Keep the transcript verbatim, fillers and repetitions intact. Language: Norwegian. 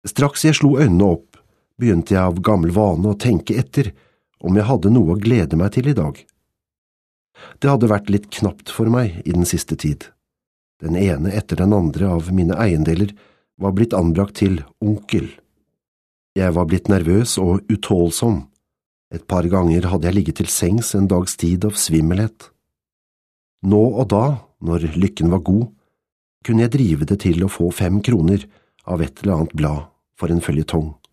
Straks jeg slo øynene opp, begynte jeg av gammel vane å tenke etter om jeg hadde noe å glede meg til i dag. Det hadde vært litt knapt for meg i den siste tid. Den ene etter den andre av mine eiendeler var blitt anbrakt til onkel. Jeg var blitt nervøs og utålsom. Et par ganger hadde jeg ligget til sengs en dags tid av svimmelhet. Nå og da, når lykken var god, kunne jeg drive det til å få fem kroner av et eller annet blad for en føljetong.